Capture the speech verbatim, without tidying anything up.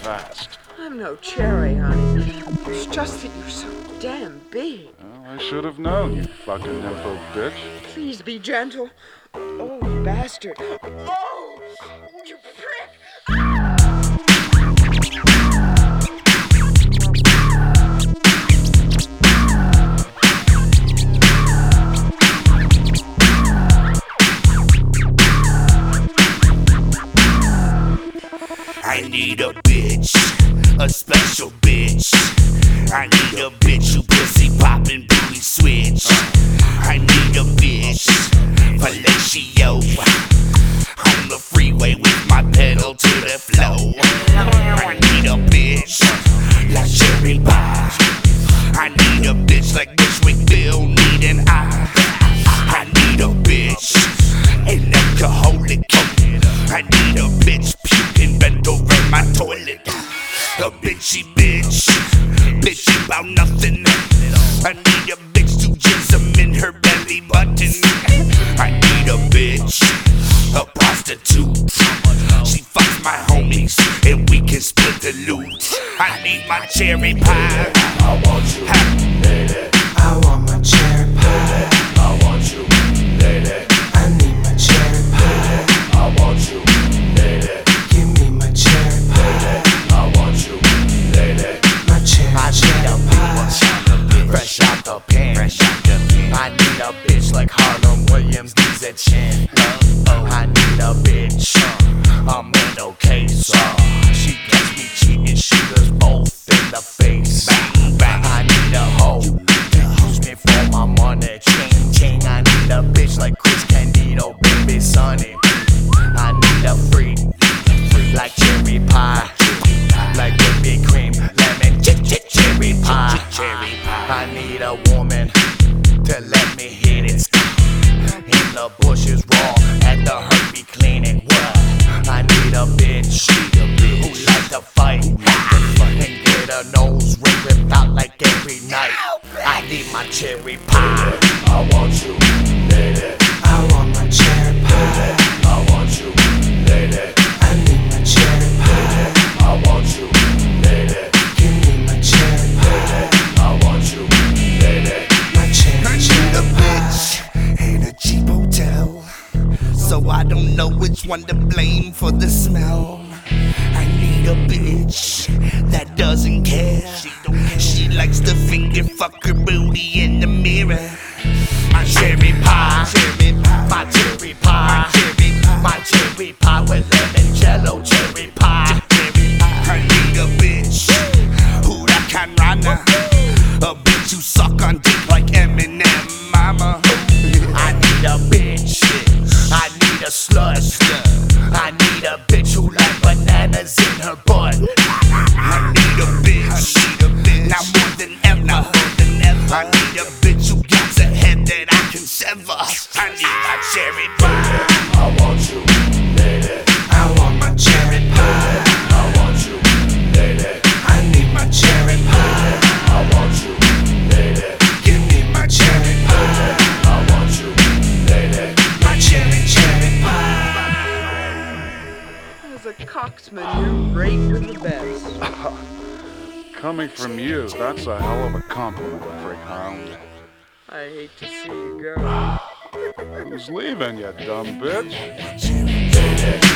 fast. I'm no cherry, honey. It's just that you're so damn big. Well, I should have known, you fucking nympho bitch. Please be gentle. Oh, you bastard. Oh, you prick. I need a bitch, a special bitch. I need a bitch who pussy poppin' booty switch. I need a bitch, fellatio, on the freeway with my pedal to the floor. I need a bitch like cherry pie. I need a bitch like Bushwick Bill need an eye. I need a bitch, an alcoholic. I need a bitch puking bent over my toilet. A bitchy bitch, bitchy about nothing. I need a bitch to jism in her belly button. I need a bitch, a prostitute. She fucks my homies and we can split the loot. I need my cherry pie. I want you, lady. I want my cherry pie. I want you, lady. I need my cherry pie. I want you, lady. Give me my cherry pie. I want you, lady. My cherry, I cherry need a pie. bitch, fresh out the pen. I need a bitch like Harlem Williams needs a chin. I need a bitch, a mental case. She gets me cheating, shoot us both in the face. I need a hoe to use me for my money. Ching ching. I need a bitch like Chris Candido, baby Sonny. I need a freak like cherry pie, like whipping cream, lemon, ch ch cherry pie. I need a woman to let me hit it. In the bushes raw, at the herpes clinic. What? I need a bitch who like to fight and get her nose ring ripped out like every night. I need my cherry pie. I want you, lady. I want my cherry pie. I want you, lady. I need my cherry pie. I want you, lady. Give me my cherry pie. I want you, lady. My cherry, cherry pie. In a cheap hotel, so I don't know which one to blame for the smell. I need a bitch that doesn't care. She likes to finger fuck her booty in the mirror. My cherry pie, my cherry pie, my cherry pie with lemon jello cherry pie. I need a bitch who that can run, a bitch who suck on dick like Eminem, mama. I need a bitch, I need a slut. I need a bitch who like bananas in her butt. I need a bitch, now more than ever. I need a bitch who got a head that I can sever. I need my cherry pie. I want you, lady. I want my cherry pie. I want you, lady. I need my cherry pie. I want you, lady. Give me my cherry pie. I want you, lady. My cherry, cherry pie. As a coxman, you're great with the best. Coming from you, that's a hell of a compliment, freak hound. I hate to see you go. Who's leaving, you dumb bitch? Lady.